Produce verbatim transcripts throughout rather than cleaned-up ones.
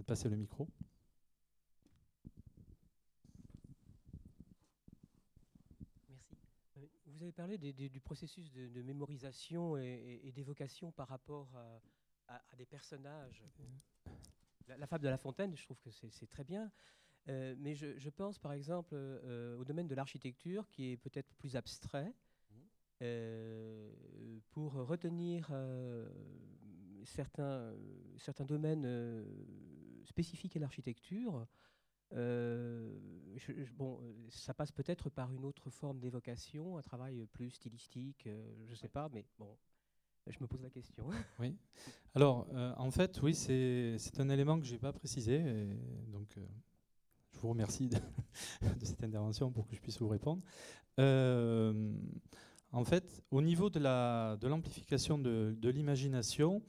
peut-être passer le micro. Merci. Vous avez parlé des, des, du processus de, de mémorisation et, et, et d'évocation par rapport à, à, à des personnages. La, la fable de La Fontaine, je trouve que c'est très bien. Euh, mais je, je pense par exemple euh, au domaine de l'architecture qui est peut-être plus abstrait. Euh, pour retenir euh, certains, certains domaines euh, spécifiques à l'architecture, euh, je, je, bon, ça passe peut-être par une autre forme d'évocation, un travail plus stylistique, euh, je ne sais pas, mais bon, je me pose la question. Oui. Alors, euh, en fait, oui, c'est un élément que je n'ai pas précisé, et donc euh, je vous remercie de, de cette intervention pour que je puisse vous répondre. Euh, En fait, au niveau de la, de l'amplification de, de l'imagination,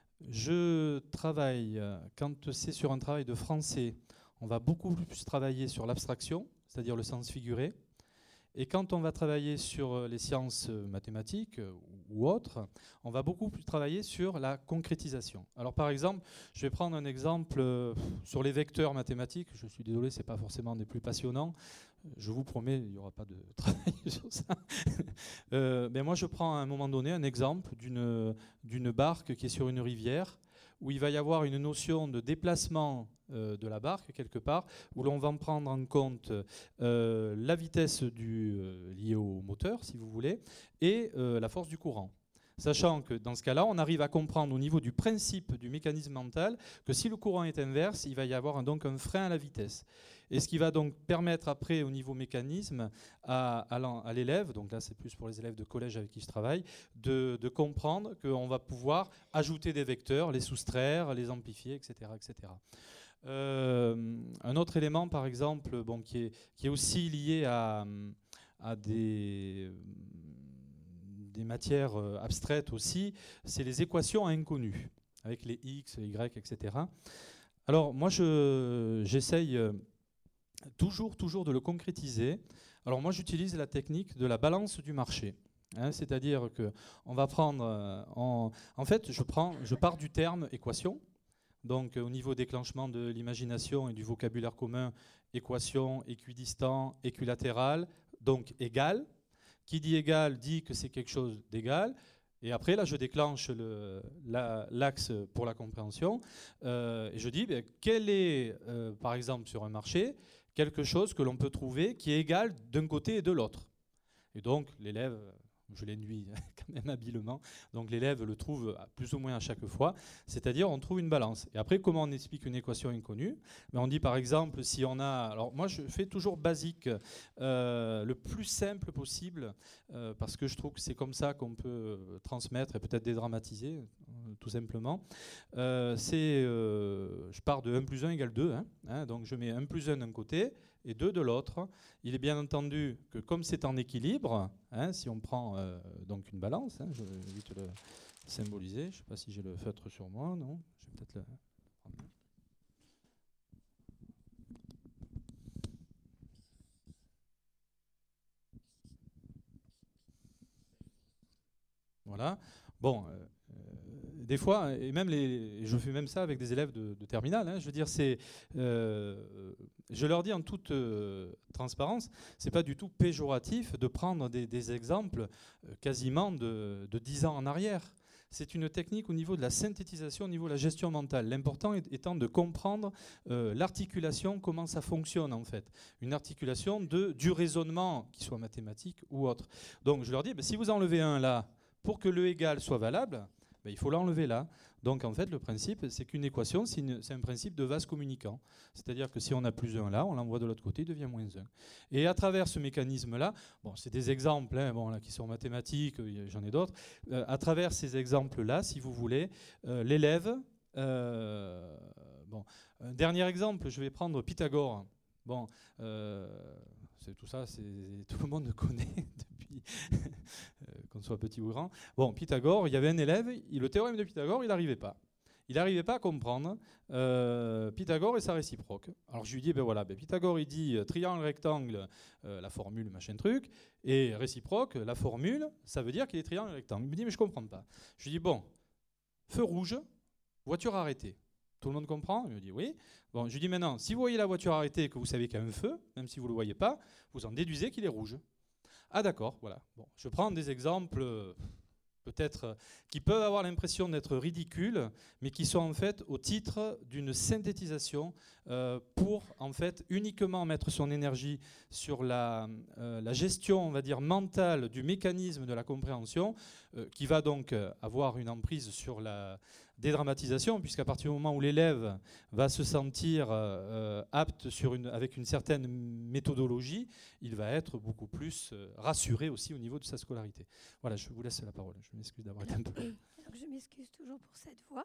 je travaille, quand c'est sur un travail de français, on va beaucoup plus travailler sur l'abstraction, c'est-à-dire le sens figuré. Et quand on va travailler sur les sciences mathématiques ou autres, on va beaucoup plus travailler sur la concrétisation. Alors par exemple, je vais prendre un exemple sur les vecteurs mathématiques. Je suis désolé, ce n'est pas forcément des plus passionnants. Je vous promets, il n'y aura pas de travail sur ça. euh, ben moi, je prends à un moment donné un exemple d'une d'une barque qui est sur une rivière, où il va y avoir une notion de déplacement euh, de la barque, quelque part, où l'on va prendre en compte euh, la vitesse du, euh, liée au moteur, si vous voulez, et euh, la force du courant. Sachant que dans ce cas-là, on arrive à comprendre au niveau du principe du mécanisme mental que si le courant est inverse, il va y avoir un, donc un frein à la vitesse. Et ce qui va donc permettre après au niveau mécanisme à, à, à l'élève, donc là c'est plus pour les élèves de collège avec qui je travaille, de, de comprendre qu'on va pouvoir ajouter des vecteurs, les soustraire, les amplifier, et cetera et cetera. Euh, un autre élément par exemple bon, qui, est, qui est aussi lié à, à des... des matières abstraites aussi, c'est les équations à inconnus, avec les x, y, et cetera. Alors moi, j'essaye je, toujours, toujours de le concrétiser. Alors moi, j'utilise la technique de la balance du marché. Hein, c'est-à-dire qu'on va prendre... En, en fait, je, prends, je pars du terme équation. Donc au niveau déclenchement de l'imagination et du vocabulaire commun, équation, équidistant, équilatéral, donc égal. Qui dit égal dit que c'est quelque chose d'égal. Et après, là, je déclenche l'axe la, pour la compréhension. Euh, et je dis, ben, quel est, euh, par exemple, sur un marché, quelque chose que l'on peut trouver qui est égal d'un côté et de l'autre. Et donc, l'élève, je l'induis quand même habilement, donc l'élève le trouve plus ou moins à chaque fois, c'est-à-dire on trouve une balance. Et après, comment on explique une équation inconnue? Ben, on dit par exemple, si on a... Alors moi, je fais toujours basique, euh, le plus simple possible, euh, parce que je trouve que c'est comme ça qu'on peut transmettre et peut-être dédramatiser, euh, tout simplement. Euh, c'est, euh, je pars de un plus un égale deux, hein, hein, donc je mets un plus un d'un côté, et deux de l'autre. Il est bien entendu que comme c'est en équilibre, hein, si on prend euh, donc une balance, hein, je vais vite le symboliser, je ne sais pas si j'ai le feutre sur moi, non, je vais peut-être le... Voilà. Bon, euh, euh, des fois, et même les, je fais même ça avec des élèves de, de terminale. Hein, je veux dire, c'est, euh, je leur dis en toute euh, transparence, c'est pas du tout péjoratif de prendre des, des exemples euh, quasiment de, de dix ans en arrière. C'est une technique au niveau de la synthétisation, au niveau de la gestion mentale. L'important étant de comprendre euh, l'articulation, comment ça fonctionne en fait. Une articulation de, du raisonnement, qu'il soit mathématique ou autre. Donc je leur dis, ben, si vous enlevez un là, pour que le égal soit valable, ben, il faut l'enlever là. Donc en fait, le principe, c'est qu'une équation, c'est un principe de vase communicant. C'est-à-dire que si on a plus un là, on l'envoie de l'autre côté, il devient moins un. Et à travers ce mécanisme-là, bon, c'est des exemples hein, bon, là, qui sont mathématiques, j'en ai d'autres. Euh, à travers ces exemples-là, si vous voulez, euh, l'élève... Euh, bon, un dernier exemple, je vais prendre Pythagore. Bon, euh, tout ça, tout le monde le connaît depuis qu'on soit petit ou grand. Bon, Pythagore, il y avait un élève, il, le théorème de Pythagore, il n'arrivait pas. Il n'arrivait pas à comprendre euh, Pythagore et sa réciproque. Alors je lui dis, ben voilà, ben Pythagore, il dit euh, triangle, rectangle, euh, la formule, machin truc, et réciproque, la formule, ça veut dire qu'il est triangle, rectangle. Il me dit, mais je ne comprends pas. Je lui dis, bon, feu rouge, voiture arrêtée. Tout le monde comprend? Il me dit oui. Bon, je lui dis maintenant, si vous voyez la voiture arrêtée et que vous savez qu'il y a un feu, même si vous ne le voyez pas, vous en déduisez qu'il est rouge. Ah d'accord, voilà. Bon, je prends des exemples euh, peut-être euh, qui peuvent avoir l'impression d'être ridicules, mais qui sont en fait au titre d'une synthétisation euh, pour en fait uniquement mettre son énergie sur la, euh, la gestion, on va dire, mentale du mécanisme de la compréhension, euh, qui va donc euh, avoir une emprise sur la dédramatisation, puisqu'à partir du moment où l'élève va se sentir euh, apte sur une, avec une certaine méthodologie, il va être beaucoup plus euh, rassuré aussi au niveau de sa scolarité. Voilà, je vous laisse la parole. Je m'excuse d'avoir été un peu... Alors, je m'excuse toujours pour cette voix.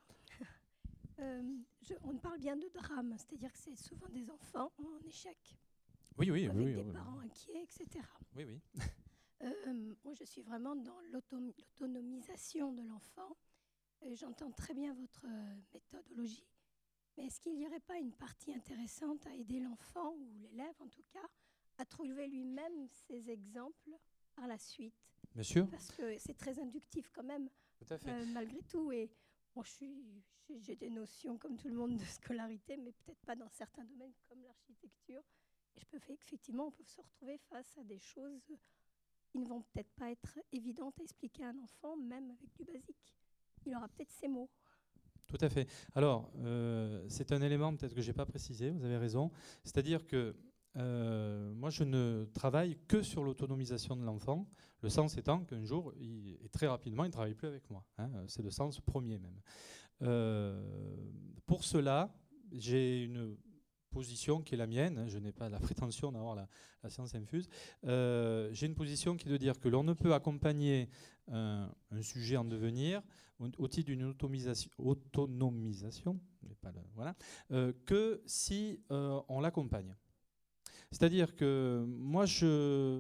euh, je, on parle bien de drame, c'est-à-dire que c'est souvent des enfants en échec. Oui, oui, avec oui. oui des oui, parents oui. inquiets, et cetera. Oui, oui. Euh, moi, je suis vraiment dans l'autom- l'autonomisation de l'enfant. Et j'entends très bien votre euh, méthodologie. Mais est-ce qu'il n'y aurait pas une partie intéressante à aider l'enfant, ou l'élève en tout cas, à trouver lui-même ses exemples par la suite? Bien sûr. Parce que c'est très inductif quand même, Tout à fait. euh, malgré tout. Et bon, je suis, j'ai, j'ai des notions, comme tout le monde, de scolarité, mais peut-être pas dans certains domaines comme l'architecture. Et je peux fait, effectivement, on peut se retrouver face à des choses qui ne vont peut-être pas être évidentes à expliquer à un enfant, même avec du basique. Il aura peut-être ses mots. Tout à fait. Alors, euh, c'est un élément peut-être que je n'ai pas précisé, vous avez raison. C'est-à-dire que euh, moi, je ne travaille que sur l'autonomisation de l'enfant, le sens étant qu'un jour, il, et très rapidement, il ne travaille plus avec moi. Hein, c'est le sens premier même. Euh, pour cela, j'ai une position qui est la mienne, hein, je n'ai pas la prétention d'avoir la, la science infuse, euh, j'ai une position qui est de dire que l'on ne peut accompagner un, un sujet en devenir au, au titre d'une autonomisation, autonomisation mais pas le, voilà, euh, que si euh, on l'accompagne. C'est-à-dire que moi, je,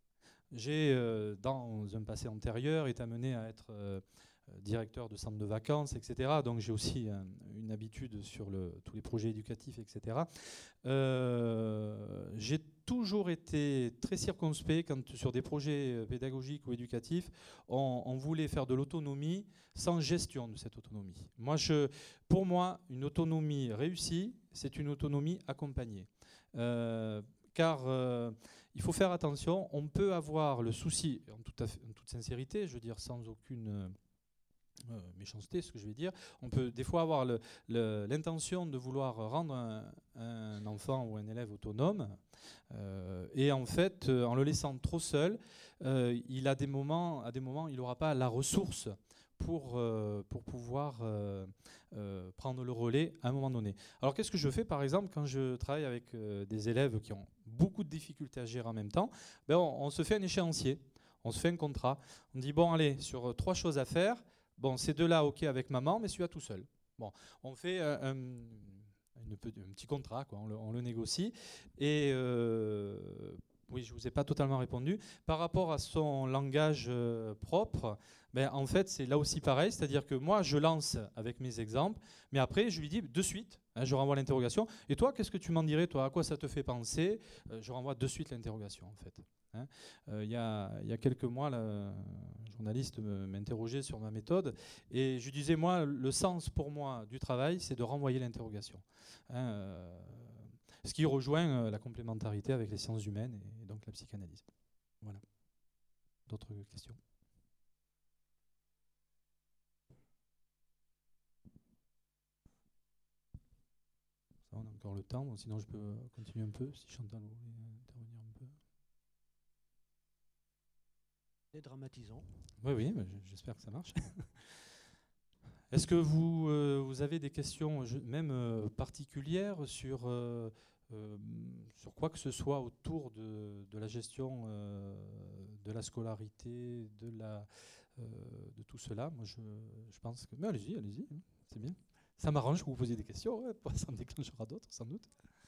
j'ai, euh, dans un passé antérieur, été amené à être euh, directeur de centre de vacances, et cetera. Donc j'ai aussi un, une habitude sur le, tous les projets éducatifs, et cetera. Euh, j'ai toujours été très circonspect quand sur des projets pédagogiques ou éducatifs, on, on voulait faire de l'autonomie sans gestion de cette autonomie. Moi, je, pour moi, une autonomie réussie, c'est une autonomie accompagnée. Euh, car euh, il faut faire attention, on peut avoir le souci, en, tout à fait, en toute sincérité, je veux dire sans aucune... Euh, méchanceté, ce que je vais dire. On peut des fois avoir le, le, l'intention de vouloir rendre un, un enfant ou un élève autonome, euh, et en fait, euh, en le laissant trop seul, euh, il a des moments, à des moments, il n'aura pas la ressource pour, euh, pour pouvoir euh, euh, prendre le relais à un moment donné. Alors qu'est-ce que je fais par exemple quand je travaille avec euh, des élèves qui ont beaucoup de difficultés à gérer en même temps? Ben, on, on se fait un échéancier, on se fait un contrat. On dit bon allez, sur trois choses à faire, bon, ces deux-là, ok avec maman, mais celui-là tout seul. Bon, on fait un, un, une, un petit contrat, quoi, on, le, on le négocie. Et euh, oui, je ne vous ai pas totalement répondu. Par rapport à son langage euh, propre, ben, en fait, c'est là aussi pareil. C'est-à-dire que moi, je lance avec mes exemples, mais après, je lui dis de suite, hein, je renvoie l'interrogation. Et toi, qu'est-ce que tu m'en dirais, toi? À quoi ça te fait penser? euh, Je renvoie de suite l'interrogation, en fait. Il hein. euh, y, y a quelques mois, là, un journaliste m'interrogeait sur ma méthode et je disais, moi, le sens pour moi du travail, c'est de renvoyer l'interrogation. Hein, euh, ce qui rejoint euh, la complémentarité avec les sciences humaines et, et donc la psychanalyse. Voilà. D'autres questions? Ça, on a encore le temps, bon, sinon je peux continuer un peu si Chantal voulait intervenir un peu. Dédramatisant. Oui, oui, j'espère que ça marche. Est-ce que vous, euh, vous avez des questions je, même euh, particulières sur, euh, euh, sur quoi que ce soit autour de, de la gestion euh, de la scolarité, de, la, euh, de tout cela? Moi, je, je pense que... Mais allez-y, allez-y, hein, c'est bien. Ça m'arrange que vous posiez des questions, ouais, ça en déclenchera d'autres, sans doute.